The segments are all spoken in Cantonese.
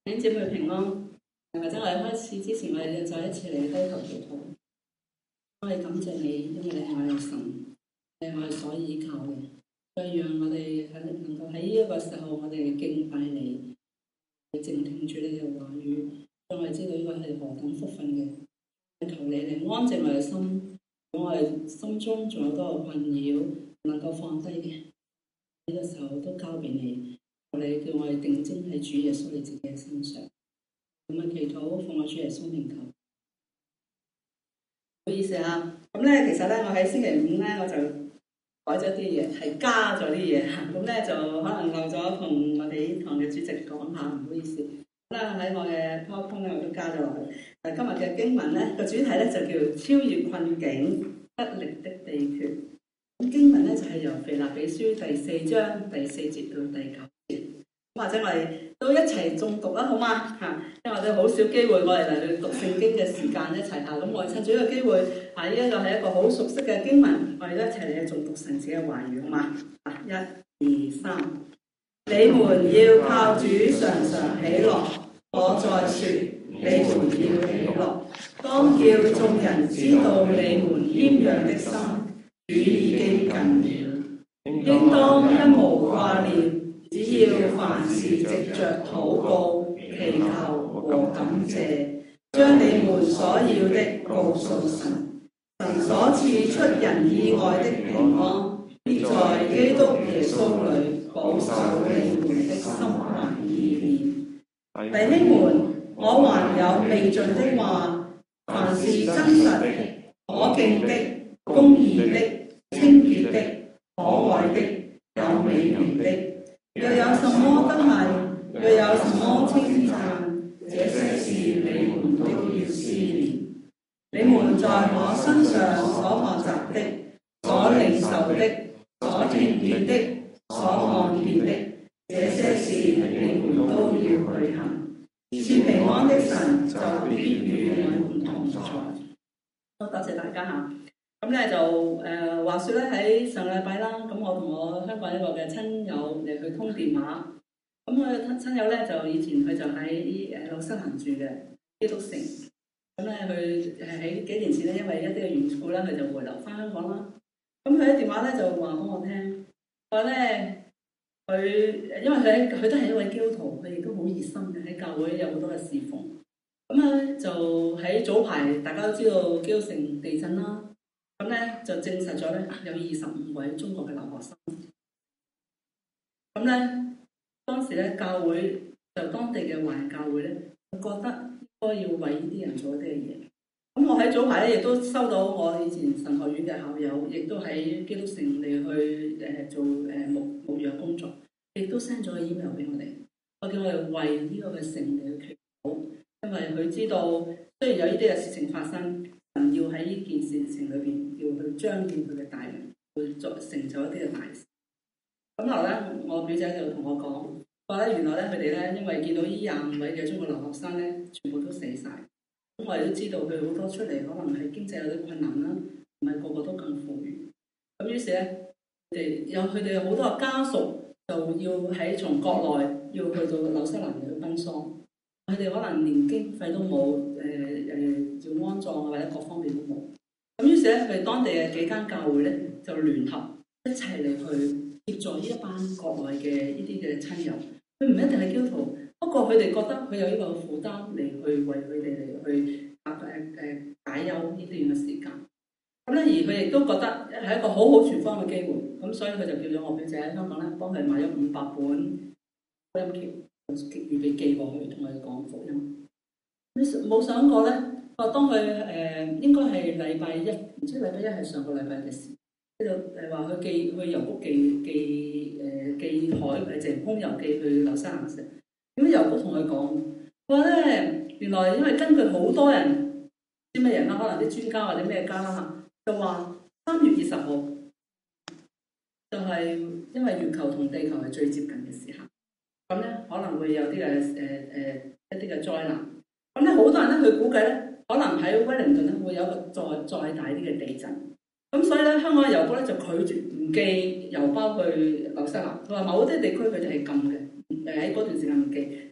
弟兄姊妹平安，或者我哋開始之前，我哋再一次嚟低頭祈禱。我哋感謝你，因為你係我哋神，你係我哋所依靠嘅。再讓我哋能夠喺呢一個時候，我哋敬拜你，靜聽住你嘅話語，讓我哋知道呢個係何等福分嘅。求你嚟安靜我哋心，如果我哋心中仲有多個困擾，能夠放低嘅，呢個時候都交俾你。求你叫我哋定睛喺主耶穌你自己嘅身上。咁啊，祈禱奉我主耶穌名求。唔好意思啊，咁咧其實咧我喺星期五咧我就改咗啲嘢，係加咗啲嘢嚇。咁咧就可能漏咗同我哋堂嘅主席講下，唔好意思。咁啦喺我嘅 PowerPoint 咧我都加咗落去。今日嘅經文咧個主題咧就叫超越困境得力的秘訣。咁經文咧就係由腓立比書第4章第4節到第9。或者我哋都一齊誦讀啦，好嗎？因為我哋好少機會，我哋嚟去讀聖經嘅時間一齊下。咁我哋趁住呢個機會，呢一個係一個好熟悉嘅經文，我哋都一齊嚟去誦讀神子嘅話語，好嗎？1、2、3，你們要靠主常常喜樂。我再說，你們要喜樂。當叫眾人知道你們謙讓的心，主已經近了。應當一無掛念。只要凡事藉着禱告、祈求和感謝，將你們所要的告訴神。神所賜出人意外的平安，必在基督耶穌裏保守你們的心懷意念。弟兄們，我還有未盡的話，凡是真實的、可敬的、公義的、清潔的、可愛的、有美名的，若有什麼德行，若有什麼稱讚，這些事你們都要思念。你們在我身上所學習的、所領受的、所聽見的、所看見的，這些事你們都要去行。賜平安的神就必與你們同在。好，多謝大家嚇。咁咧就話説咧喺上個禮拜啦，咁我同我香港一個嘅親友嚟去通電話。咁我親友咧就以前佢就喺紐西蘭住嘅基督城。咁咧佢喺幾年前咧，因為一啲嘅緣故咧，佢就回流翻香港啦。咁佢喺電話咧就話俾我聽，話咧佢因為佢都係一位基督徒，佢亦都好熱心嘅，喺教會有好多嘅侍奉。咁咧就喺早排大家都知道基督城地震啦。咁咧就證實咗咧有25位中國嘅留學生。咁咧當時咧教會就當地嘅華人教會咧，覺得應該要為呢啲人做一啲嘅嘢。咁我喺早排咧亦都收到我以前神學院嘅校友，亦都喺基督城嚟去做牧養工作，亦都 send 咗個 email 俾我哋，我叫我哋為呢個嘅城嚟去祈禱，因為佢知道雖然有呢啲嘅事情發生。要喺呢件事情裏邊，要去彰顯佢嘅大能，去作成就一啲嘅大事。咁後咧，我表姐就同我講，話咧原來咧佢哋咧，因為見到呢25位嘅中國留學生咧，全部都死晒。咁我哋都知道佢好多出嚟，可能係經濟有啲困難啦，唔係個個都咁富裕。咁於是咧，佢哋好多嘅家屬就要喺從國內要去到紐西蘭嚟去奔喪。佢哋可能連經費都冇，要安葬或者各方面都冇。咁於是咧，佢哋當地嘅幾間教會咧就聯合一齊嚟去協助呢一班國內嘅呢啲嘅親友。佢唔一定係基督徒，不過佢哋覺得佢有呢個負擔嚟去為佢哋嚟去解憂呢段嘅時間。咁咧，而佢亦都覺得係一個好好傳福音嘅機會。咁所以佢就叫咗我表姐喺香港咧，幫佢買咗500本福音橋。預備寄過去同佢哋講福音，冇想過咧，當佢應該係禮拜一，唔知禮拜一係上個禮拜嘅事，呢度話佢寄去郵局寄海淨空郵寄去紐西蘭城。咁郵局同佢講話咧，原來因為根據好多人啲咩人啦，可能啲專家或者咩家啦嚇，就話3月20號就係因為月球同地球係最接近嘅時刻。咁咧可能會有啲嘅一啲嘅災難。咁咧好多人咧，佢估計咧，可能喺威靈頓咧會有一個再大啲嘅地震。咁所以咧，香港嘅郵局咧就拒絕唔寄郵包去紐西蘭。佢話某啲地區佢哋係禁嘅，喺嗰段時間唔寄。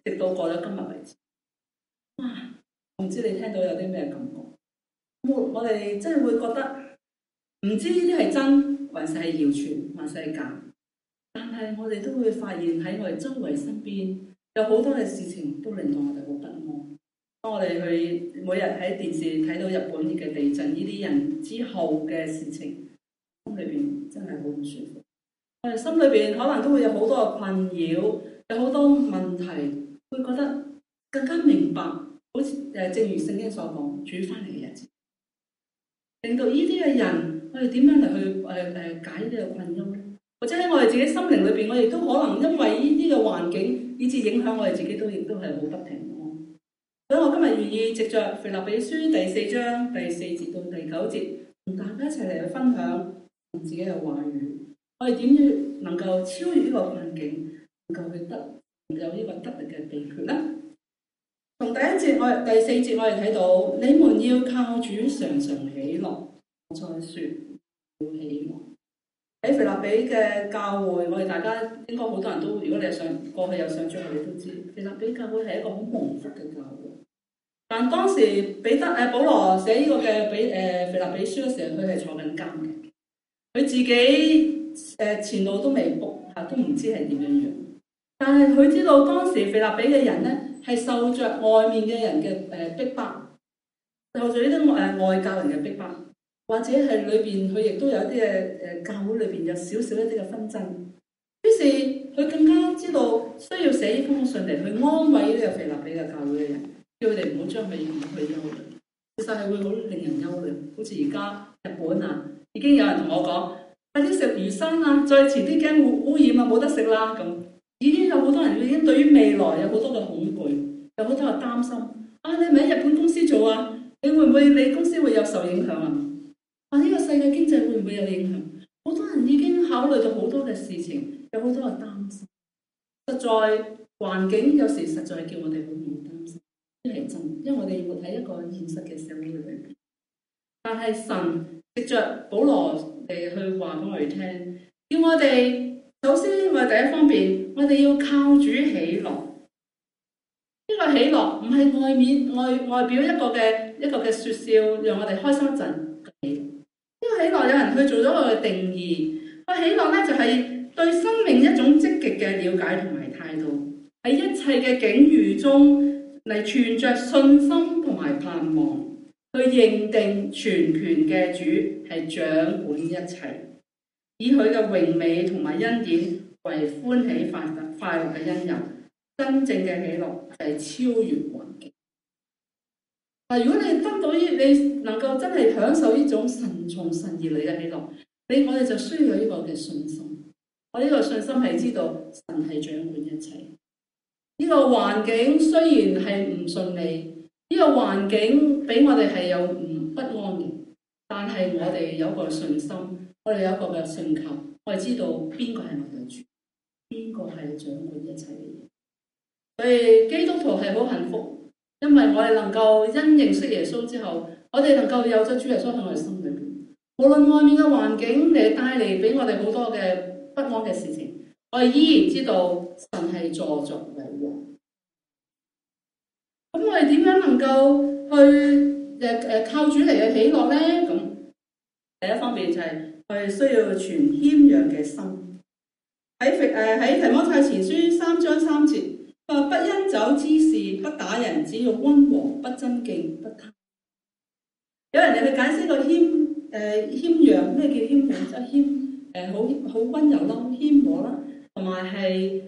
直到過咗今日為止。哇！我唔知你聽到有啲咩感覺？我哋真係會覺得唔知呢啲係真，還是係謠傳，還是係假。但係我哋都會發現喺我哋周圍身邊有好多嘅事情都令到我哋好不安。當我哋去每日喺電視睇到日本嘅地震呢啲人之後嘅事情，心裏邊真係好唔舒服。我哋心裏邊可能都會有好多嘅困擾，有好多問題，會覺得更加明白，好似正如聖經所講，主翻嚟嘅日子，令到呢啲嘅人，我哋點樣嚟去解呢個困憂咧？或者喺我哋自己心靈裏邊，我哋都可能因為呢啲嘅環境，以致影響我哋自己亦都係好不平安。所以我今日願意藉着腓立比書第4章第4節到第9節，同大家一齊嚟去分享我自己嘅話語。我哋點樣能夠超越呢個困境，能夠去有呢個得力嘅秘訣呢？從第4節我哋睇到，你們要靠主常常喜樂。我再說要喜樂。喺腓立比嘅教會，我哋大家應該好多人都，如果你係過去有上主日，你都知腓立比教會係一個好蒙福嘅教會。但當時保羅寫呢個嘅腓立比書嘅時候，佢係坐緊監嘅，佢自己前路都未卜，都唔知係點樣。但係佢知道當時腓立比嘅人咧係受着外面嘅人嘅逼迫，受着呢啲外教人嘅逼迫，或者係裏邊佢亦都有一啲嘅教會裏邊有少少一啲嘅紛爭。於是佢更加知道需要寫呢封信嚟去安慰呢個腓立比嘅教會嘅人，叫佢哋唔好將佢引去憂慮。其實係會好令人憂慮，好似而家日本啊，已經有人同我講，快啲食魚生啊，再遲啲驚污染啊，冇得食啦咁。已經有好多人已經對於未來有好多嘅恐懼，有好多嘅擔心。啊，你咪喺日本公司做啊？你會唔會你公司會有受影響啊？啊，呢個世界經濟會唔會有影響？好多人已經考慮到好多嘅事情，有好多嘅擔心。實在環境有時實在叫我哋好唔擔心，呢係真，因為我哋活喺一個現實嘅社會裏邊。但係神藉着保羅嚟去話俾我哋聽，叫我哋首先我哋第一方面，我哋要靠主喜樂。呢個喜樂唔係外表一個嘅説笑，讓我哋開心一陣。呢個喜樂有人去做咗個定義，個喜樂咧就係對生命一種積極嘅了解同埋態度，喺一切嘅境遇中嚟存着信心同埋盼望，去認定全權嘅主係掌管一切，以佢嘅榮美同埋恩典為歡喜快樂嘅因由。真正嘅喜樂係超越環境。嗱，如果你得到你能夠真係享受呢種從神而嚟嘅喜樂，我哋就需要有呢個嘅信心。我呢個信心係知道神係掌管一切。呢個環境雖然係唔順利，呢個環境俾我哋係有不安嘅，但係我哋有個信心，我哋有一個嘅信求，我哋知道邊個係我哋主，邊個係掌管一切嘅嘢。所以基督徒係好幸福，因為我哋能夠因認識耶穌之後，我哋能夠有咗主耶穌喺我哋心裏邊。無論外面嘅環境嚟帶嚟俾我哋好多嘅不安嘅事情，我哋依然知道神係坐作為王。咁我哋點樣能夠去靠主嚟嘅喜樂咧？咁第一方面就係我哋需要存謙讓嘅心。喺提摩太前書3章3節。不因酒滋事，不打人，只要溫和，不爭競，不貪。有人哋去解釋個謙讓，咩叫謙讓？即係好溫柔啦，謙和啦，同埋係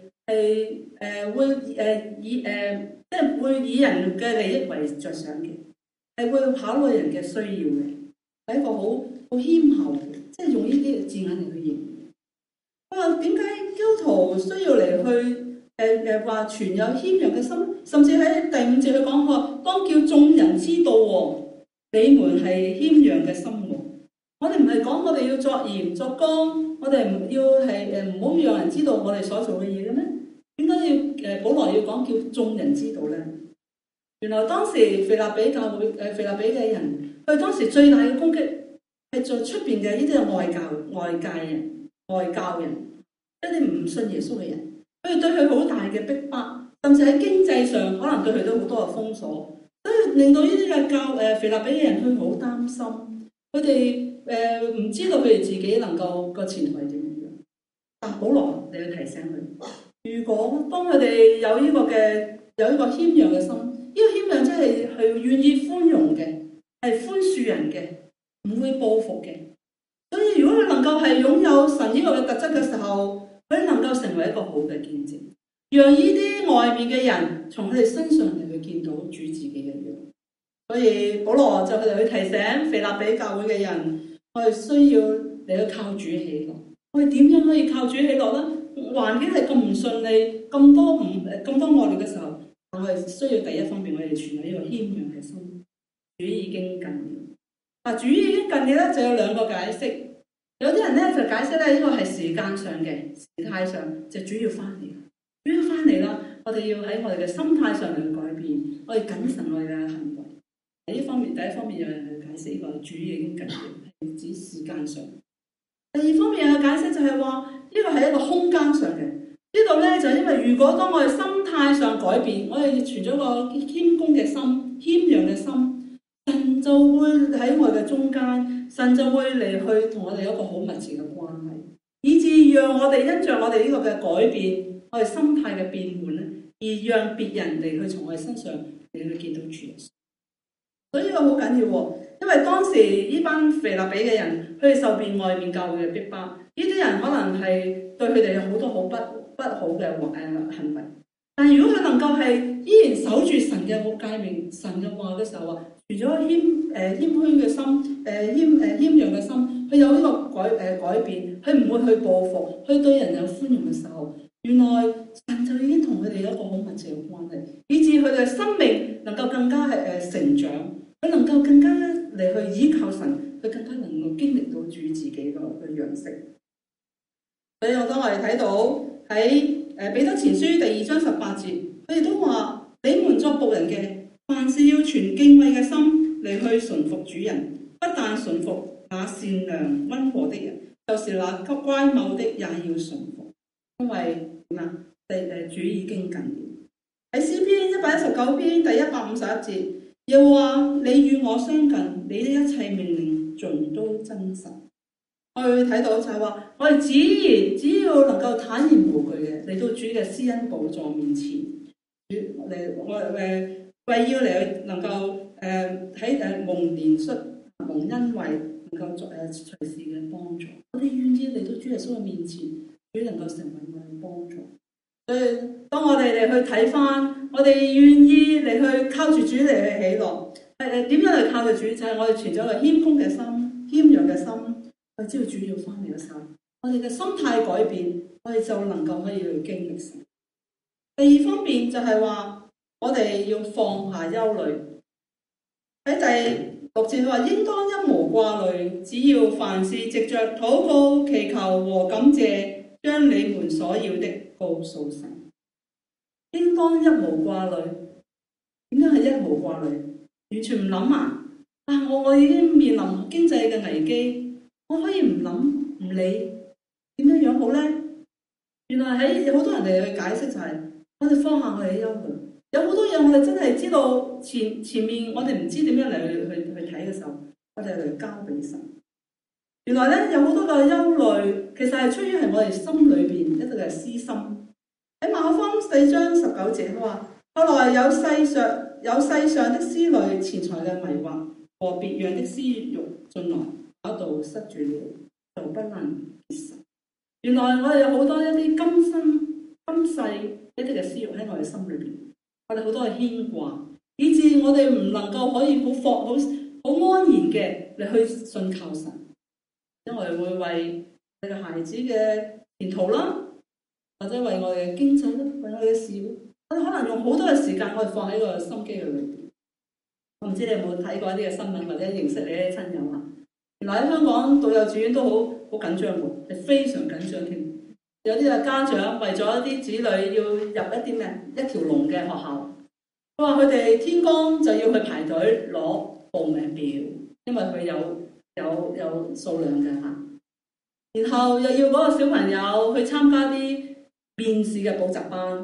即係會以人嘅利益為着想嘅，係會考慮人嘅需要嘅，係一個好謙厚嘅，即係用呢啲字眼嚟去形容。點解基督徒需要嚟去？話存有謙讓嘅心，甚至喺第5節佢講過，當叫眾人知道你們係謙讓嘅心。我哋唔係講我哋要作鹽作光，我哋唔要係唔好讓人知道我哋所做嘅嘢嘅咩？點解要保羅要講叫眾人知道咧？原來當時腓立比教會腓立比嘅人，佢當時最大嘅攻擊係在出邊嘅呢啲係外教人，一啲唔信耶穌嘅人。佢哋對佢好大嘅逼迫， 甚至喺經濟上可能對佢都好多嘅封鎖，所以令到呢啲嘅腓立比嘅人佢好擔心，佢哋唔知道佢哋自己能夠個前途係點樣。但保羅你要提醒佢，如果當佢哋有呢個謙讓嘅心，呢個謙讓真係願意寬容嘅，係寬恕人嘅，唔會報復嘅。所以如果佢能夠係擁有神呢個嘅特質嘅時候，佢能夠成為一個好嘅見證，讓呢啲外面嘅人從佢哋身上嚟去見到主自己嘅樣。所以保羅就佢哋去提醒腓立比教會嘅人，我哋需要嚟去靠主喜樂。我哋點樣可以靠主喜樂呢？環境係咁唔順利，咁多惡劣嘅時候，我哋需要第一方面，我哋存喺呢個謙讓嘅心。主已經近了，主已經近了咧，就有兩個解釋。有啲人咧就解釋咧，呢個係時間上嘅時態上，就主要翻嚟，主要翻嚟啦。我哋要喺我哋嘅心態上嚟去改變，我哋謹慎我哋嘅行為。喺呢方面，第一方面有人去解釋呢個主已經近了，係指時間上。第二方面嘅解釋就係話，呢個係一個空間上嘅。呢度咧就因為如果當我哋心態上改變，我哋存咗個謙恭嘅心、謙讓嘅心，神就會喺我哋嘅中間，神就會嚟去同我哋有一個好密切嘅關係，以至讓我哋因着我哋呢個嘅改變，我哋心態嘅變換咧，而讓別人嚟去從我哋身上嚟去見到主耶穌。所以呢個好緊要喎，因為當時呢班腓立比嘅人，佢哋受遍外面教會嘅逼迫，呢啲人可能係對佢哋有好多好不好嘅行為。但係如果佢能夠係依然守住神嘅誡命、神嘅話嘅時候啊，除咗謙虛嘅心、謙讓嘅心，佢有呢個改變，佢唔會去報復，佢對人有寬容嘅時候，原來神就已經同佢哋有一個好密切嘅關係，以致佢哋嘅生命能夠更加成長，佢能夠更加嚟去依靠神，佢更加能夠經歷到主自己個樣式。所以當我哋睇到喺彼得前書第2章18節，佢哋都話：你們作僕人嘅，凡事要存敬畏嘅心嚟去順服主人，不但順服那善良溫和的人，就是那乖謬的也要順服，因為主已經近了。喺詩篇119篇第151節，又話：你與我相近，你的一切命令盡都真實。我哋睇到就係話，我哋只要能夠坦然無懼嘅嚟到主嘅施恩寶座面前，為要嚟能夠喺蒙憐恤、蒙恩惠，能夠作隨時嘅幫助。我哋願意嚟到主耶穌嘅面前，主能夠成為我哋嘅幫助。所以當我哋嚟去睇翻，我哋願意嚟去靠住主嚟去喜樂，點樣嚟靠住主？就係我哋存咗個謙恭嘅心、謙讓嘅心。我知道主要翻嚟嘅時候，我哋嘅心態改變，我哋就能夠可以去經歷神。第二方面就係話，我哋要放下憂慮。喺第6節佢話：應當一無掛慮，只要凡事藉着禱告、祈求和感謝，將你們所要的告訴神。應當一無掛慮。點解係一無掛慮？完全唔諗啊！我已經面臨經濟嘅危機。我可以唔諗唔理，點樣好呢？原來喺好多人哋去解釋就係，我哋放下我哋嘅憂慮。有好多嘢我哋真係知道前面我哋唔知點樣嚟去睇嘅時候，我哋嚟交俾神。原來咧有好多嘅憂慮，其實係出於係我哋心裏邊一個嘅私心。喺馬可福音4章19節佢話：後來有世上的思慮、錢財嘅迷惑和別樣的私慾進來。搞到塞住了，就不能結實。原來我哋有好多一啲今世一啲嘅私欲喺我哋心裏邊，我哋好多嘅牽掛，以致我哋唔能夠可以好安然嘅嚟去信靠神。因為我哋會為你嘅孩子嘅前途啦，或者為我哋嘅經濟啦，為我哋嘅事業，我哋可能用好多嘅時間我哋放喺個心機裏邊。我唔知你有冇睇過一啲嘅新聞，或者認識你啲親友啊？原來喺香港讀幼稚園都好緊張喎，係非常緊張添。有啲嘅家長為咗一啲子女要入一條龍嘅學校，佢話佢哋天光就要去排隊攞報名表，因為佢有數量嘅嚇。然後又要嗰個小朋友去參加啲面試嘅補習班，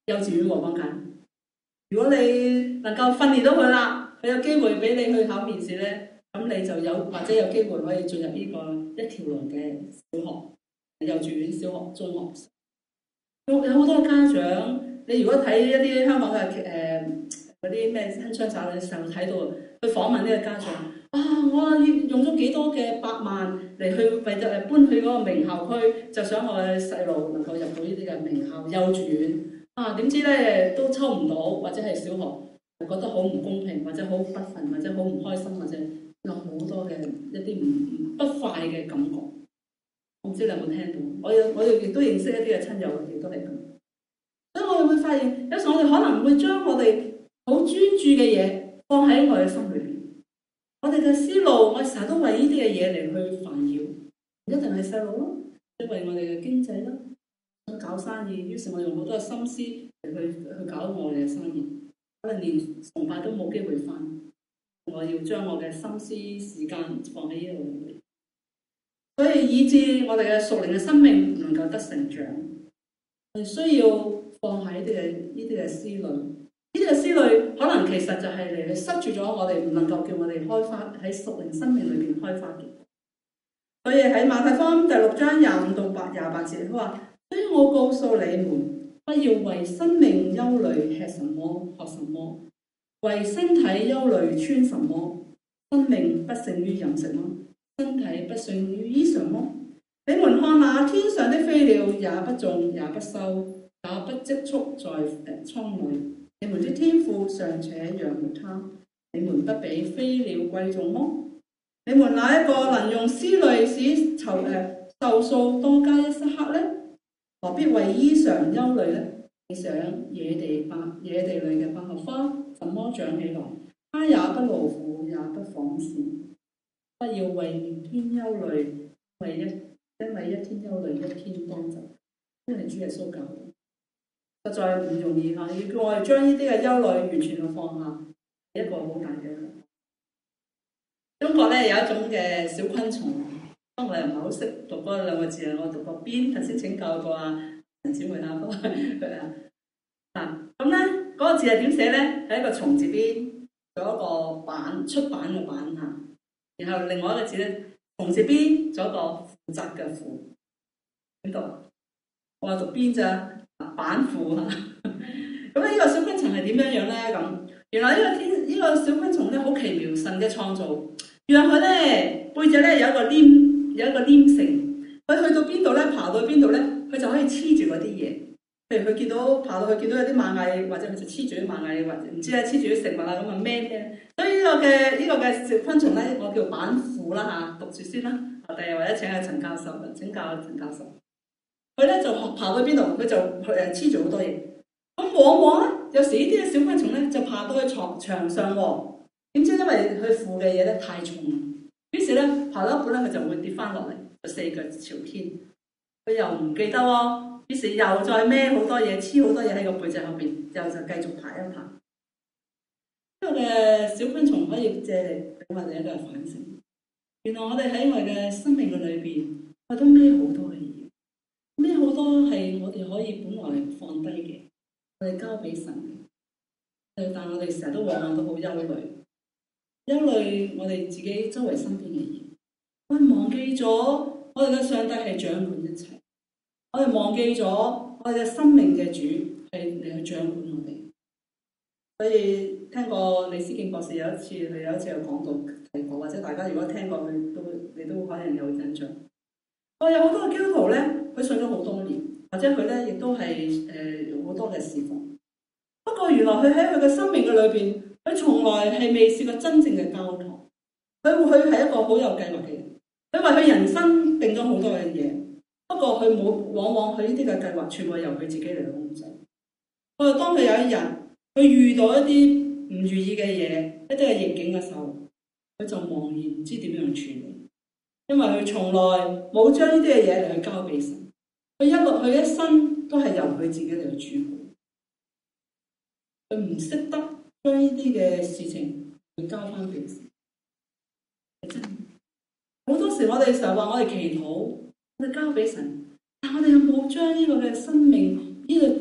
幼稚園喎講緊。如果你能夠訓練到佢啦，佢有機會俾你去考面試咧，咁你就有或者有機會可以進入呢個一條龍嘅小學、幼稚園、小學、中學。有好多家長，你如果睇一啲香港嘅嗰啲咩鏗鏘集嘅時候睇到，去訪問呢個家長，我用咗幾多嘅百萬嚟去為咗搬去嗰個名校區，就想我嘅細路能夠入到呢啲嘅名校幼稚園。點知咧都抽唔到，或者係小學覺得好唔公平，或者好不忿，或者好唔開心，或者有好多嘅一啲不快嘅感覺。我唔知你有冇聽到？我哋亦都認識一啲嘅親友，亦都係咁。所以我哋會發現，有時我哋可能會將我哋好專注嘅嘢放喺我哋心裏邊。我哋嘅思路，我成日都為呢啲嘅嘢嚟去煩擾，唔一定係細路咯，即係為我哋嘅經濟啦。想搞生意，於是我用好多嘅心思去搞我哋嘅生意，可能連崇拜都冇機會返。我要將我嘅心思時間放喺呢度，所以以致我哋嘅屬靈嘅生命唔能夠得成長。我哋需要放喺呢啲嘅思慮，呢啲嘅思慮可能其實就係嚟去塞住咗我哋，唔能夠叫我哋開花喺屬靈生命裏邊開花嘅。所以喺馬太福音第6章25到28節，佢話。所以我告訴你們，不要為生命憂慮，吃什麼，喝什麼；為身體憂慮，穿什麼。生命不勝於飲食嗎？身體不勝於衣裳嗎？你們看那天上的飛鳥，也不種，也不收，也不積蓄在倉裏，你們的天父尚且養活它，你們不比飛鳥貴重嗎？你們哪一個能用思慮使壽數多加一刻呢？何必為衣裳憂慮呢？你想野地裏嘅百合花怎麼長起來？它也不勞苦，也不紡線。不要為明天憂慮，因為一天憂慮，一天當走。呢係主耶穌教嘅，實在唔容易嚇。要叫我哋將呢啲嘅憂慮完全去放下，係一個好大嘅。中國咧有一種嘅小昆蟲。我又唔係好識讀嗰兩個字啊！我讀過邊，頭先請教過陳小梅幫佢咁咧嗰個字係點寫咧？係一個蟲字邊，做一個版出版嘅版嚇。然後另外一個字咧，蟲字邊做一個負責嘅負。點讀？我話讀邊咋？版負嚇。咁呢個小昆蟲係點樣樣咧？咁原來呢個小昆蟲咧好奇妙，神嘅創造，原來佢咧背脊咧有一個黏性，佢去到邊度咧，爬到邊度咧，佢就可以黐住嗰啲嘢。譬如佢爬到去見到有啲螞蟻，或者佢就黐住啲螞蟻，或者唔知咧黐住啲食物啊咁啊孭嘅。所以呢個嘅小昆蟲咧，我叫板斧啦嚇，讀住先啦。第日或者請阿陳教授，請教陳教授。佢咧就爬到邊度，佢就黐住好多嘢。咁往往咧，有時呢啲嘅小昆蟲咧就爬到去牆上喎。點知因為佢負嘅嘢咧太重。於是咧，爬到一半咧，佢就會跌翻落嚟，就四腳朝天。佢又唔記得喎，於是又再孭好多嘢，黐好多嘢喺個背脊後邊，又就繼續爬一爬。呢個嘅小昆蟲可以借嚟俾我哋一個反省。原來我哋喺我哋嘅生命嘅裏邊，我都孭好多嘅嘢，孭好多係我哋可以本來放低嘅，我哋交俾神嘅。但我哋成日都往往都好憂慮。憂慮我哋自己周圍身邊嘅嘢，我哋忘記咗我哋嘅上帝係掌管一切，我哋忘記咗我哋嘅生命嘅主係嚟去掌管我哋。所以聽過李思敬博士有一次有講到提過，或者大家如果聽過你都可能有印象。我有好多嘅基督徒咧，佢信咗好多年，或者佢咧亦都係好多嘅侍奉。不過原來佢喺佢嘅生命嘅裏邊，佢從來係未試過真正嘅交託。佢係一個好有計劃嘅人，佢為佢人生定咗好多嘅嘢。不過佢往往佢呢啲嘅計劃全部由佢自己嚟控制。不過當佢有一日佢遇到一啲唔如意嘅嘢，一啲嘅逆境嘅時候，佢就茫然唔知點樣處理，因為佢從來冇將呢啲嘅嘢嚟去交俾神。佢一生都係由佢自己嚟去主管，佢唔識得將呢啲嘅事情去交翻俾神。真好多時我哋成日話我哋祈禱，我哋交俾神，但我哋有冇將呢個嘅生命呢個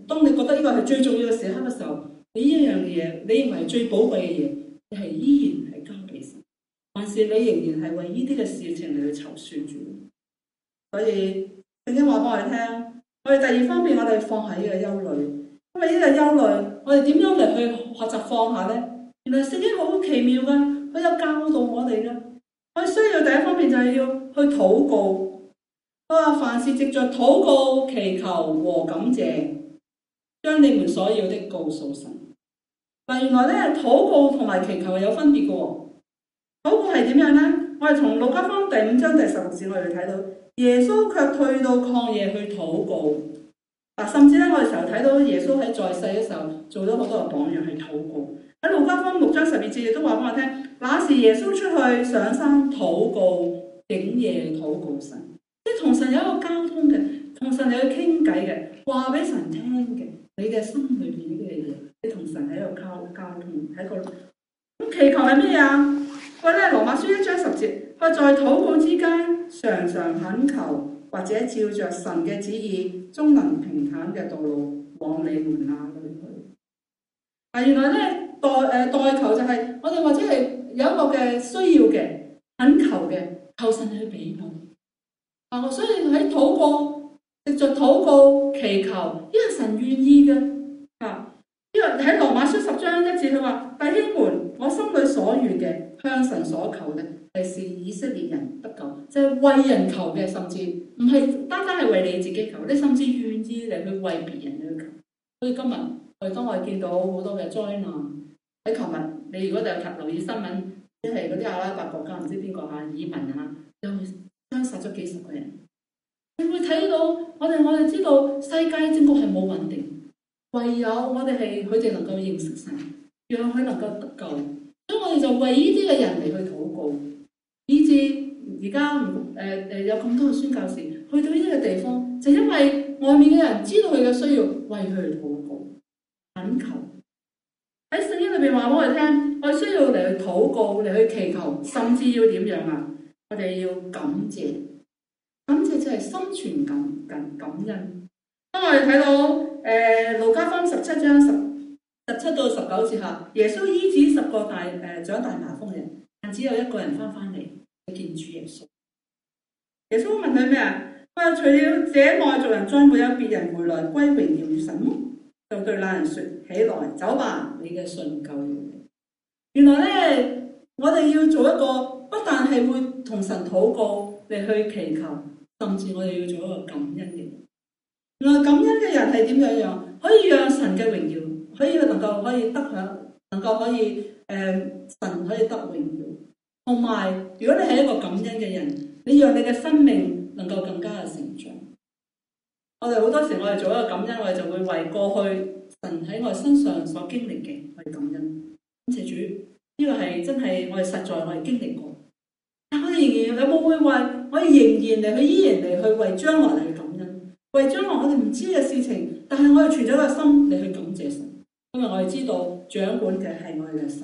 當你覺得呢個係最重要嘅時刻嘅時候，你呢一樣嘢，你認為最寶貴嘅嘢，你係依然係交俾神，還是你仍然係為呢啲嘅事情嚟去籌算住？所以聖經話俾我哋聽，我哋第二方面，我哋放下呢個憂慮，因為呢個憂慮，我哋點樣嚟去學習放下呢？原來聖經好奇妙噶，佢有教導我哋噶。我哋需要第一方面就係要去禱告。凡事藉着禱告、祈求和感謝，將你們所要的告訴神。嗱，原來咧禱告同埋祈求係有分別嘅喎。禱告係點樣呢？我哋從路加福音第5章第16節我哋睇到，耶穌卻退到曠野去禱告。甚至咧我哋成日睇到耶穌喺在世嘅時候做咗好多嘅榜樣去禱告。喺路加福音6章12節亦都話俾我聽，那時耶穌出去上山禱告，整夜禱告神。即係同神有一個交通嘅，同神有去傾偈嘅，話俾神聽嘅，你嘅心裏邊呢啲嘅嘢，你同神喺度交通，喺個咁祈求係咩啊？佢咧羅馬書1章10節，佢在禱告之間，常常懇求，或者照着神嘅旨意，終能平坦嘅道路往你們那裏去。原來咧代求就係我哋或者係有一個嘅需要嘅懇求嘅，求神去俾我。所以喺禱告，藉着禱告祈求，呢個神願意嘅。因為喺羅馬書10章1節佢話：弟兄們，我心裏所願嘅，向神所求嘅，係使以色列人得救，就係為人求嘅，甚至唔係單單係為你自己求，你甚至願意嚟去為別人去求。所以今日當我哋見到好多嘅災難，喺琴日你如果有留意新聞，即係嗰啲阿拉伯國家唔知邊個以民又槍殺咗幾十個人，你會睇到我哋知道世界政局係冇穩定，唯有我哋係佢哋能夠認識神，讓佢能夠得救，所以我哋就為呢啲嘅人嚟去禱告，以至而家有咁多嘅宣教士去到呢啲嘅地方，就因為外面嘅人知道佢嘅需要，為佢嚟禱告、懇求。喺聖經裏邊話俾我哋聽，我哋需要嚟去禱告、嚟去祈求，甚至要點樣啊？我哋要感謝，感謝就係心存感恩。當我哋睇到路加福音17章17到19節下，耶穌醫治10個長大麻風嘅人，但只有一個人翻嚟去見主耶穌。耶穌問佢咩啊？佢話：除了這外族人，再沒有別人回來歸榮耀與神麼？就對那人說：起來，走吧，你嘅信救了你。原來咧，我哋要做一個不但係會同神禱告嚟去祈求，甚至我哋要做一個感恩嘅人。原來感恩嘅人係點樣？可以讓神嘅榮耀，可以得享，能夠可以神可以得榮耀。同埋，如果你係一個感恩嘅人，你讓你嘅生命能夠更加嘅成長。我哋好多時我哋做一個感恩，我哋就會為過去神喺我哋身上所經歷嘅去感恩。感謝主，呢個係真係我哋實在我哋經歷過。但我哋仍然有冇會為我哋仍然嚟去依然嚟去為將來嚟去感恩，為將來我哋唔知嘅事情，但係我哋存咗個心嚟去感謝神，因為我哋知道掌管嘅係我哋嘅神。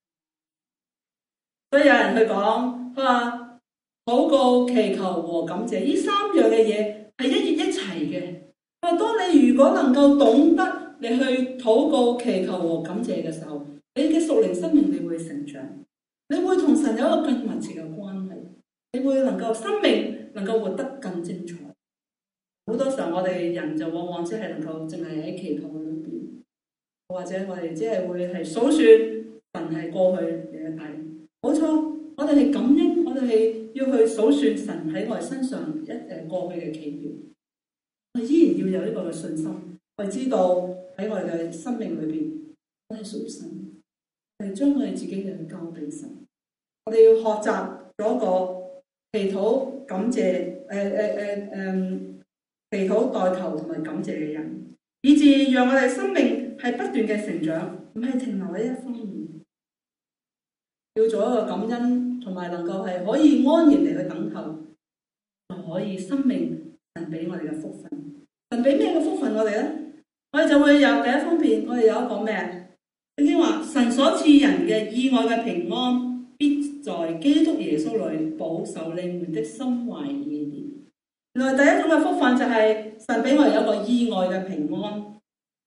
所以有人去講，佢話禱告、祈求和感謝呢3樣嘅嘢係一齊嘅。佢話當你如果能夠懂得你去禱告、祈求和感謝嘅時候，你嘅屬靈生命你會成長，你會同神有一個更密切嘅關係，你會能夠生命能夠活得更精彩。好多時候我哋人就往往只係能夠淨係喺祈禱裏邊，或者我哋只係會係數算神係過去嘅睇。冇錯，我哋係感恩，我哋係要去數算神喺我哋身上過去嘅奇妙。我依然要有呢個嘅信心，我哋知道喺我哋嘅生命裏邊，我哋屬於神，我哋將我哋自己嘅交俾神。我哋要學習咗一個祈禱、感謝、祈禱、代求同埋感謝嘅人，以致讓我哋生命係不斷嘅成長，唔係停留喺一方面。要做一個感恩，同埋能夠係可以安然嚟去等候，就可以生命神俾我哋嘅福分。神俾咩嘅福分我哋咧？我哋就會有第一方面，我哋有一個咩？聖經話神所賜人嘅意外嘅平安，必在基督耶穌裏保守你們的心懷意念。原來第一種嘅福分就係神俾我哋有一個意外嘅平安。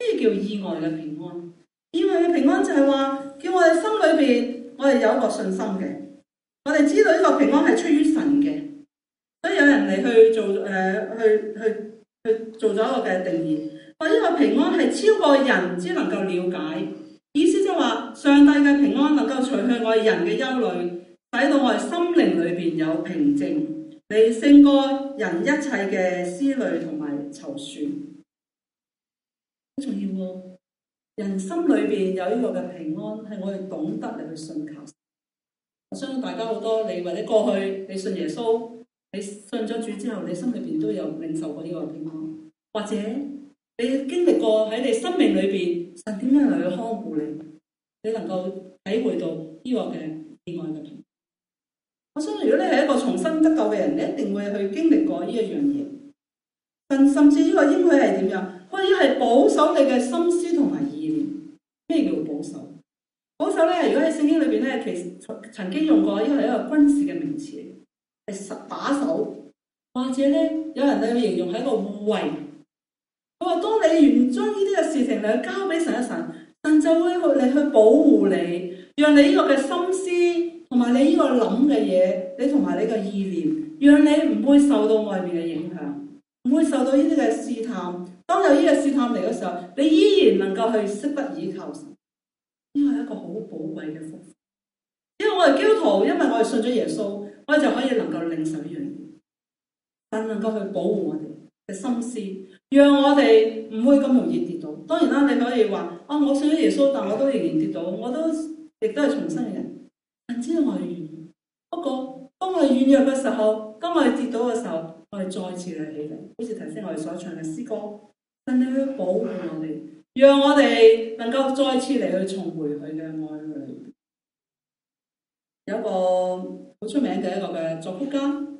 咩叫意外嘅平安？意外嘅平安就係話，叫我哋心裏邊，我哋有一個信心嘅，我哋知道呢個平安係出於神嘅。所以有人嚟去做去做咗一個嘅定義，話呢個平安係超過人只能夠了解。意思即係話，上帝嘅平安能夠除去我哋人嘅憂慮，使到我哋心靈裏邊有平靜，嚟勝過人一切嘅思慮同埋籌算。好重要喎！人心裏邊有呢個嘅平安，係我哋懂得嚟去信靠。我相信大家好多，你或者過去你信耶穌，你信咗主之後，你心裏邊都有領受過呢個平安，或者你經歷過喺你生命裏邊神點樣嚟去看顧你，你能夠體會到呢個嘅意外嘅平安。我相信如果你係一個重生得救嘅人，你一定會去經歷過呢一樣嘢。甚至呢個應許係點樣？可以係保守你嘅心思同埋意念。咩叫保守？保守咧，如果喺聖經裏邊咧，其實曾經用過呢個係一個軍事嘅名詞嚟，係實把守，或者咧有人咧形容係一個護衛。佢話：當你完將呢啲嘅事情嚟去交俾神一神，神就會嚟去保護你，讓你呢個嘅心思同埋你呢個諗嘅嘢，你同埋你嘅意念，讓你唔會受到外面嘅影響，唔會受到呢啲嘅試探。當有呢個試探嚟嘅時候，你依然能夠去識得倚靠神。呢個係一個好寶貴嘅福分。因為我哋基督徒，因為我哋信咗耶穌，我哋就可以能夠領受呢樣嘢，但能夠去保護我哋嘅心思，讓我哋唔會咁容易跌倒。當然啦，你可以話：我信咗耶穌，但我都仍然跌倒，我都亦都係重生嘅人。但知道我係軟弱，不過當我哋軟弱嘅時候，當我哋跌倒嘅時候，我哋再次嚟起嚟，好似頭先我哋所唱嘅詩歌，神你去保護我哋，讓我哋能夠再次嚟去重回佢嘅愛裏。有一個好出名嘅一個嘅作曲家，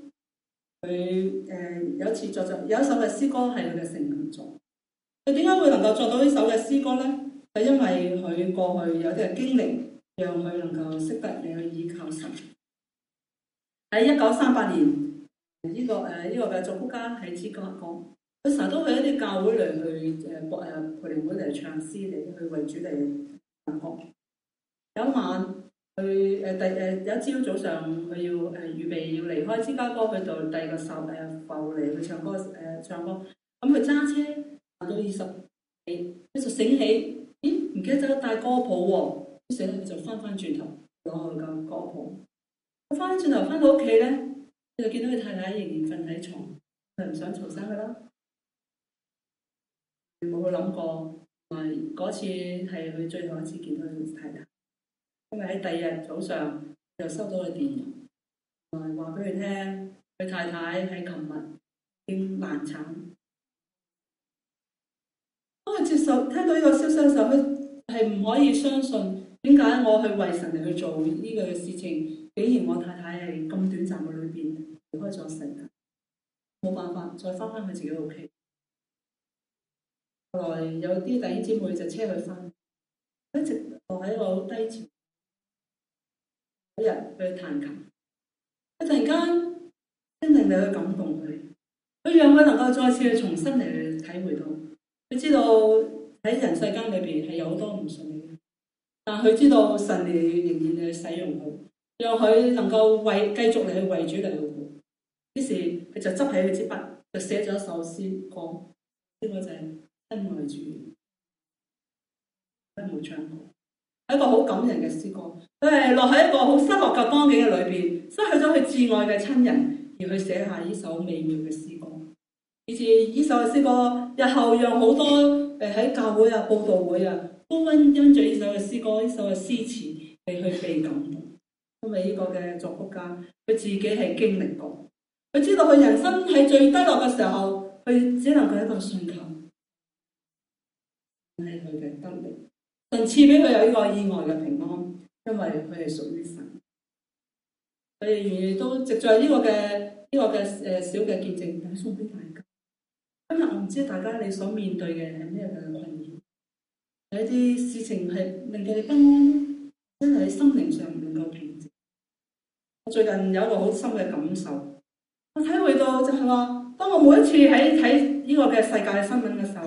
佢有一次有一首嘅詩歌係佢嘅成名作。佢點解會能夠作到呢首嘅詩歌呢？係因為佢過去有啲嘅經歷，讓佢能夠識得嚟去依靠神。喺1938年，呢個嘅作曲家喺芝加哥，佢成日都去一啲教會嚟去培靈會嚟唱詩嚟去為主嚟唱歌。有一晚，佢有一朝早上，佢要預備要離開芝加哥去到第二個埠嚟去唱歌唱歌。咁佢揸車行到20幾，佢就醒起，咦，唔記得咗帶歌譜喎。於是咧，佢就翻轉頭攞佢個歌譜。佢翻轉頭翻到屋企咧，佢就見到佢太太仍然瞓喺床，佢唔想嘈醒佢啦。冇去諗過，嗰次係佢最後一次見到佢太太。因為喺第二日早上就收到個電郵，話俾佢聽，佢太太喺琴日已經難產。當佢聽到呢個消息嘅時候，佢係唔可以相信，點解我去為神嚟去做呢個事情，竟然我太太係咁短暫嘅裏邊離開咗世界，冇辦法再翻返去自己屋企。後來有啲弟兄姊妹就車佢翻，一直落喺一個好低潮。一日去彈琴，佢突然間真正嚟去感動佢，佢讓佢能夠再次去重新嚟去體會到，佢知道喺人世間裏邊係有好多唔順利嘅，但佢知道神仍然去使用佢，讓佢能夠繼續嚟去為主嚟去活。於是佢就執起佢支筆，就寫咗一首詩歌，呢個就係親愛主，佢冇唱過。一個好感人嘅詩歌，佢係落喺一個好失落嘅光景嘅裏邊，失去咗佢摯愛嘅親人，而去寫下呢首美妙嘅詩歌。以至呢首嘅詩歌，日後讓好多喺教會啊、佈道會啊，都因住呢首嘅詩歌、呢首嘅詩詞嚟去被感動。因為呢個嘅作曲家，佢自己係經歷過，佢知道佢人生喺最低落嘅時候，佢只能夠一個信靠，係佢嘅得力。神賜俾佢有呢個意外嘅平安，因為佢係屬於神。佢哋願意都藉著呢個嘅小嘅見證，送俾大家。今日我唔知大家你所面對嘅係咩嘅困擾，有一啲事情係令到你不安，真係喺心靈上唔能夠平靜。我最近有一個好深嘅感受，我體會到就係話，當我每一次喺睇呢個嘅世界嘅新聞嘅時候，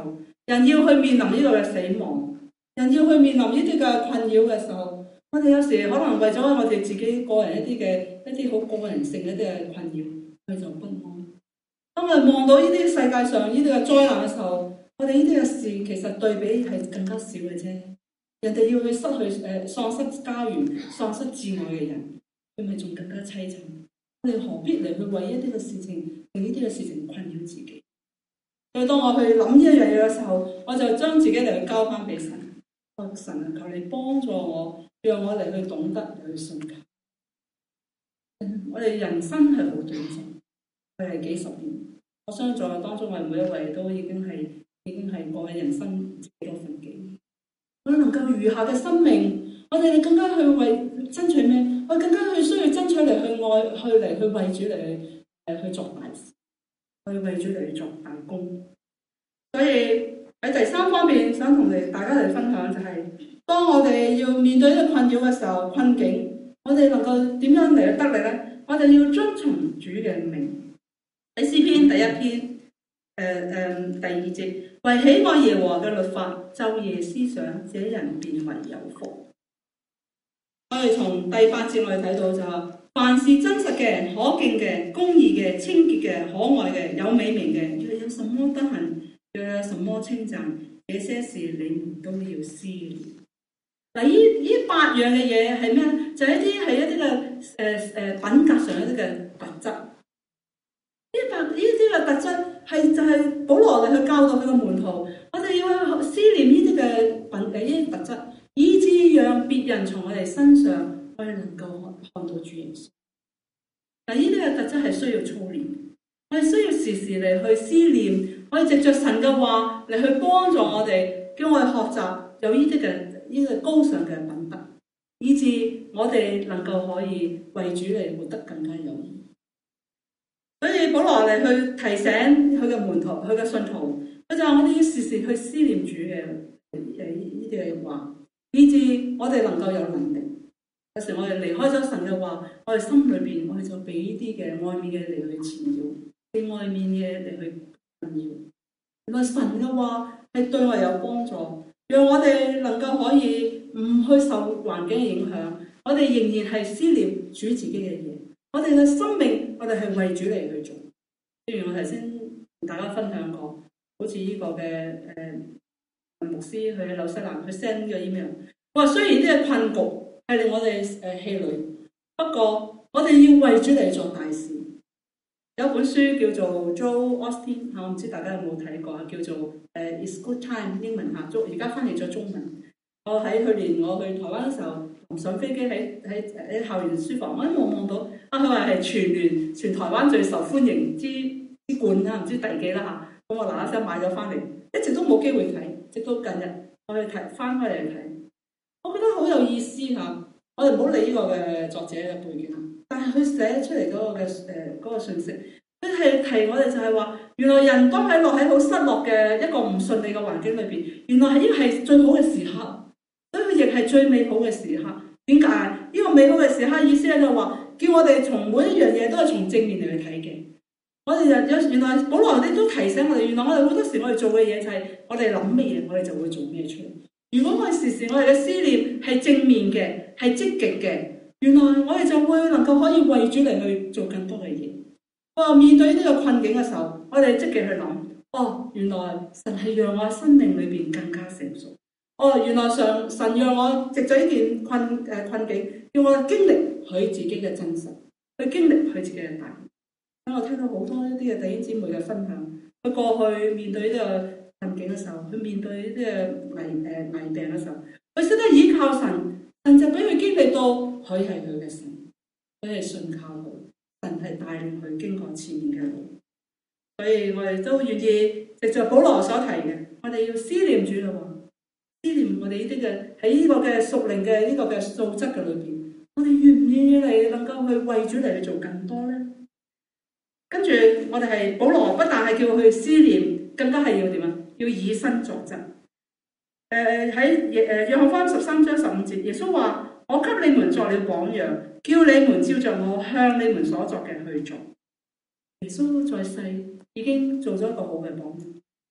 人要去面臨呢個嘅死亡，人要去面臨呢啲嘅困擾嘅時候，我哋有時可能為咗我哋自己個人一啲好個人性一啲嘅困擾，佢就不安。當我哋望到呢啲世界上呢啲嘅災難嘅時候，我哋呢啲嘅事其實對比係更加少嘅啫。人哋要去喪失家園、喪失摯愛嘅人，佢咪仲更加凄慘？我哋何必嚟去為一啲嘅事情、令呢啲嘅事情困擾自己？所以當我去諗呢一樣嘢嘅時候，我就將自己嚟去交翻俾神。神啊，求你幫助我，讓我嚟去懂得嚟去信靠。我哋人生係好短暫，佢係幾十年。我相信在當中，我哋每一位都已經係過去人生幾多分幾。我哋能夠餘下嘅生命，我哋更加去為爭取咩？我哋更加去需要爭取嚟去愛，去為主嚟去作大事，去為主嚟做大功。所以喺第三方面，想同大家嚟分享就係，當我哋要面對一個困擾嘅時候、困境，我哋能夠點樣嚟得力咧？我哋要遵從主嘅命。喺詩篇第1篇第2節，為喜愛耶和華嘅律法，晝夜思想，這人便為有福。我哋從第8節我哋睇到就話，凡是真實嘅、可敬嘅、公義嘅、清潔嘅、可愛嘅、有美名嘅，若有什麼德行，若有什麼稱讚，這些事你們都要思念。嗱，呢8樣嘅嘢係咩？就係一啲嘅品格上一啲嘅特質。呢啲嘅特質就係保羅嚟去教導佢嘅門徒，我哋要思念呢啲嘅呢啲特質，以致讓別人從我哋身上，我哋能夠看到主耶穌。嗱，呢啲嘅特質係需要操練，我哋需要時時嚟去思念，我哋藉着神嘅話嚟去幫助我哋，叫我哋學習有呢個高尚嘅品德，以致我哋能夠可以為主嚟活得更加有意義。所以保羅嚟去提醒佢嘅門徒、佢嘅信徒，佢就話我哋要時時去思念主嘅呢啲嘅話，以致我哋能夠有能力。有時我哋離開咗神嘅話，我哋心裏邊我哋就俾呢啲嘅外面嘅嚟去纏繞，俾外面嘅嚟去困擾。原來神嘅話係對我哋有幫助，讓我哋能夠可以唔去受環境嘅影響，我哋仍然係思念主自己嘅嘢。我哋嘅生命，我哋係為主嚟去做。正如我頭先同大家分享過，好似呢個嘅牧師去紐西蘭，佢 send 嘅 email， 我話雖然呢個困局係令我哋氣餒，不過我哋要為主嚟做大事。有本書叫做 Joel Osteen， 我唔知大家有冇睇過，叫做It's Good Time 英文下，而家翻譯咗中文。我喺去年我去台灣嘅時候，上飛機喺校園書房，我一望到佢話係全台灣最受歡迎之冠啦，唔知第幾啦嚇。咁我嗱嗱聲買咗翻嚟，一直都冇機會睇，直到近日我去睇翻開嚟睇，我覺得好有意思嚇。我哋唔好理呢個嘅作者嘅背景，但係佢寫出嚟嗰個信息，佢係提我哋就係話，原來人當落喺好失落嘅一個唔順利嘅環境裏邊，原來係呢個係最好嘅時刻。所以佢亦係最美好嘅時刻。點解？呢個美好嘅時刻意思咧就係話，叫我哋從每一樣嘢都係從正面嚟去睇嘅。我哋原來保羅你都提醒我哋，原來我哋好多時我哋做嘅嘢就係我哋諗咩嘢，我哋就會做咩出嚟。如果我哋時時我哋嘅思念係正面嘅，係積極嘅，原來我哋就會能夠可以為主嚟去做更多嘅嘢。面對呢個困境嘅時候，我哋積極去諗，原來神係讓我生命裏邊更加成熟。原來神讓我藉咗呢件困境，叫我經歷佢自己嘅真實，去經歷佢自己嘅大能。我聽到好多一啲嘅弟兄姊妹嘅分享，佢過去面對呢個困境嘅時候，佢面對呢啲危病嘅時候，佢識得依靠神，神就俾佢經歷到佢係佢嘅神，佢係信靠佢，神係帶領佢經過前面嘅路。所以我哋都願意藉着保羅所提嘅，我哋要思念主嘅話。思念我哋呢啲嘅喺呢個嘅屬靈嘅呢個嘅素質嘅裏邊，我哋願唔願意嚟能夠去為主嚟去做更多咧？跟住我哋係保羅，不但係叫佢去思念，更加係要點啊？要以身作則。喺約翰福音13章15節，耶穌話：我給你們作了榜樣，叫你們照着我向你們所作嘅去做。耶穌在世已經做咗一個好嘅榜樣。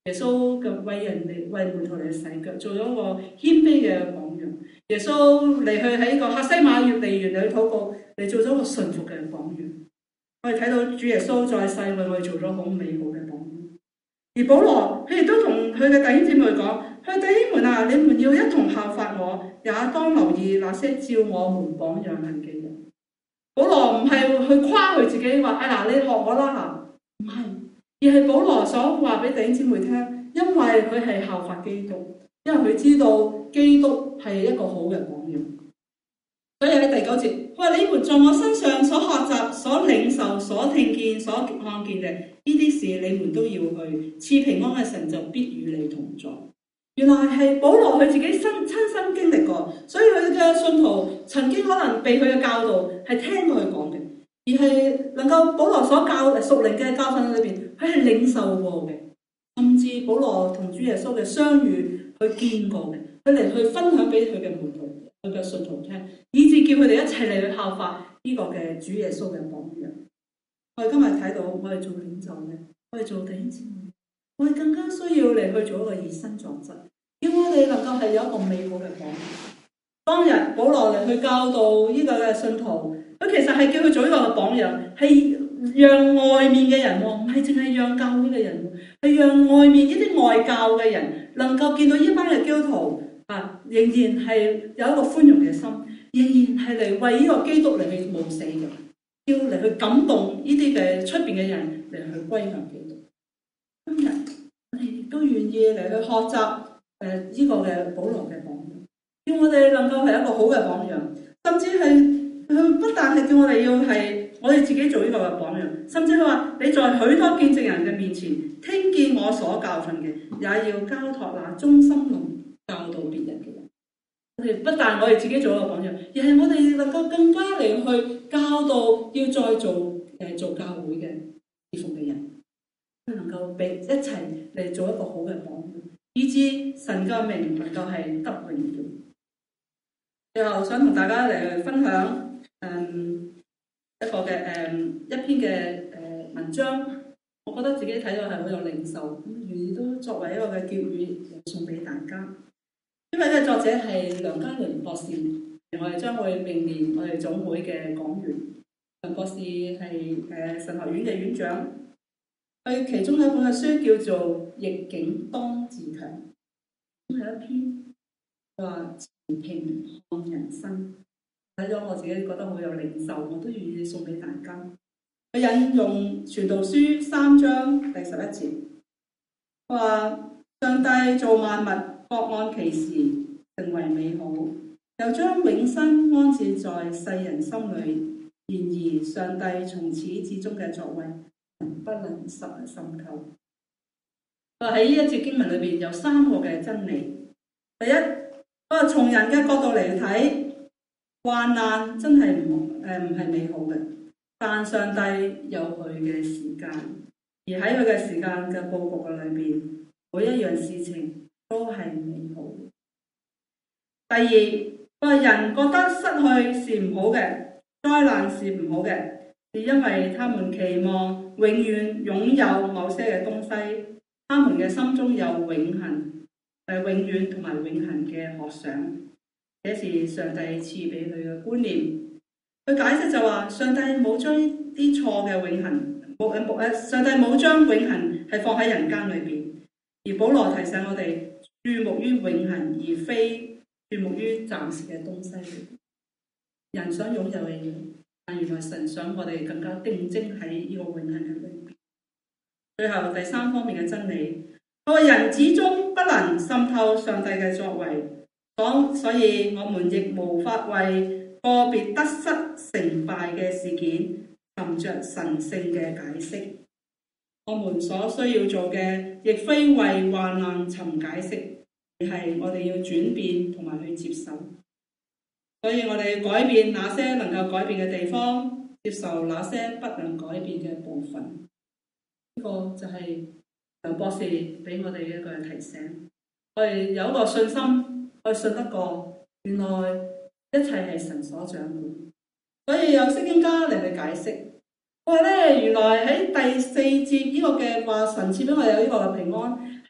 耶穌嘅為門徒嚟洗腳，做咗一個謙卑嘅榜樣。耶穌嚟去喺個客西馬尼園嚟禱告，嚟做咗一個順服嘅榜樣。我哋睇到主耶穌在世為我哋做咗好美好嘅榜樣。而保羅佢亦都同佢嘅弟兄姊妹講：佢弟兄們啊，你們要一同效法我，也當留意那些照我們榜樣行嘅人。保羅唔係去誇佢自己話：嗱，你學我啦嚇，唔係，而係保羅所話俾弟兄姊妹聽，因為佢係效法基督，因為佢知道基督係一個好嘅榜樣。所以喺第9節，佢話：你們在我身上所學習、所領受、所聽見、所看見嘅呢啲事，你們都要去，賜平安嘅神就必與你同在。原來係保羅佢自己親身經歷過，所以佢嘅信徒曾經可能被佢嘅教導係聽過佢講嘅，而係能夠保羅所教屬靈嘅教訓裏邊，佢係領受過嘅，甚至保羅同主耶穌嘅相遇，佢見過嘅，佢嚟去分享俾佢嘅門徒、佢嘅信徒聽，以致叫佢哋一齊嚟去效法呢個嘅主耶穌嘅榜樣。我哋今日睇到，我哋做領袖嘅，我哋做弟兄姊妹，我哋更加需要嚟去做一個以身作則，叫我哋能夠係有一個美好嘅榜樣。當日保羅嚟去教導呢個嘅信徒，佢其實係叫佢做一個嘅榜樣，係讓外面嘅人，唔係淨係讓教會嘅人，係讓外面呢啲外教嘅人能夠見到呢班嘅基督徒仍然係有一個寬容嘅心，仍然係嚟為呢個基督嚟去冒死嘅，要嚟去感動呢啲嘅出邊嘅人嚟去歸向基督。今日我哋亦都願意嚟去學習呢個嘅保羅嘅榜樣，叫我哋能夠係一個好嘅榜樣，甚至係佢不但係叫我哋要係我哋自己做呢個嘅榜樣，甚至佢話你在許多見證人嘅面前聽見我所教訓嘅，也要交託那忠心能教導別人嘅人。我哋不但我哋自己做一個榜樣，而係我哋能夠更加嚟去教導要再做教會嘅侍奉嘅人，能夠俾一齊嚟做一個好嘅榜樣，以致神嘅名能夠係得榮耀。最後想同大家嚟分享一個嘅一篇嘅文章，我覺得自己睇到係好有領受，咁願意都作為一個嘅結語送俾大家。呢位嘅作者係梁家麟博士，我哋將會明年我哋總會嘅講員。梁博士係神學院嘅院長，佢其中有一本嘅書叫做《逆境當自強》，咁係一篇話持平看人生。睇咗我自己覺得好有領受，我都願意送俾大家。佢引用傳道書3章第11節，佢話上帝造萬物，各按其時成為美好，又將永生安置在世人心裏。然而上帝從始至終嘅作為不能滲透。喺呢一節經文裏邊有3個嘅真理。第一，從人嘅角度嚟睇，患難真係唔係美好嘅，但上帝有佢嘅時間，而喺佢嘅時間嘅佈局嘅裏邊，每一樣事情都係美好。第二，人覺得失去是唔好嘅，災難是唔好嘅，是因為他們期望永遠擁有某些嘅東西，他們嘅心中有永遠同埋永恆嘅學想，這是上帝賜俾佢嘅觀念。佢解釋就話，上帝冇將啲錯嘅永恆，上帝冇將永恆係放喺人間裏邊。而保羅提醒我哋，注目於永恆，而非注目於暫時嘅東西。人想擁有嘅嘢，但原來神想我哋更加定睛喺呢個永恆嘅裏邊。最後第3方面嘅真理，個人始終不能滲透上帝嘅作為，所以我們亦無法為個別得失成敗嘅事件尋着神聖嘅解釋。我們所需要做嘅，亦非為患難尋解釋，而係我哋要轉變同埋去接受。所以我哋改變那些能夠改變嘅地方，接受那些不能改變嘅部分。呢個就係梁博士俾我哋一個提醒。我哋有一個信心，我哋信得過，原來一切係神所掌管。所以有聖經家嚟去解釋，我話咧，原來喺第4節呢個嘅話，神賜俾我有呢個嘅平安，係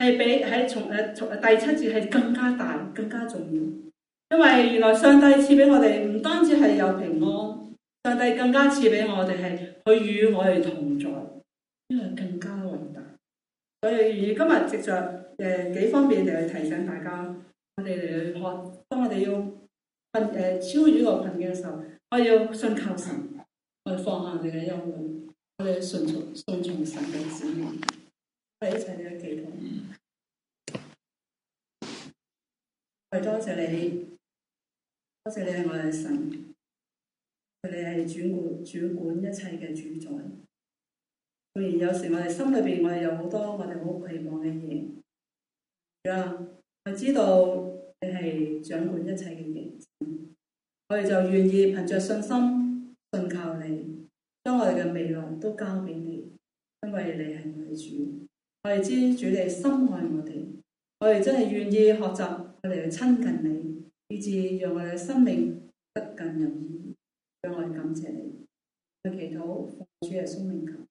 係比喺從第7節係更加大、更加重要。因為原來上帝賜俾我哋唔單止係有平安，上帝更加賜俾我哋係佢與我哋同在，因為更加偉大。所以今日藉着幾方面嚟去提醒大家，我哋嚟去學，當我哋要超越呢個困境嘅時候，我哋要信靠神，我哋放下我哋嘅憂慮，我哋順從神嘅旨意，我哋一齊嚟去祈禱。我哋多謝你，多謝你係我哋嘅神，你係主管一切嘅主宰。雖然有時我哋心裏邊我哋有好多我哋好期望嘅嘢，我知道你係掌管一切嘅嘢，我哋就願意憑着信心信靠你，將我哋嘅未來都交俾你，因為你係我哋主。我哋知主你深愛我哋，我哋真係願意學習我哋去親近你，以致讓我哋嘅生命得更有意義。讓我哋感謝你，去祈禱奉主耶穌名求。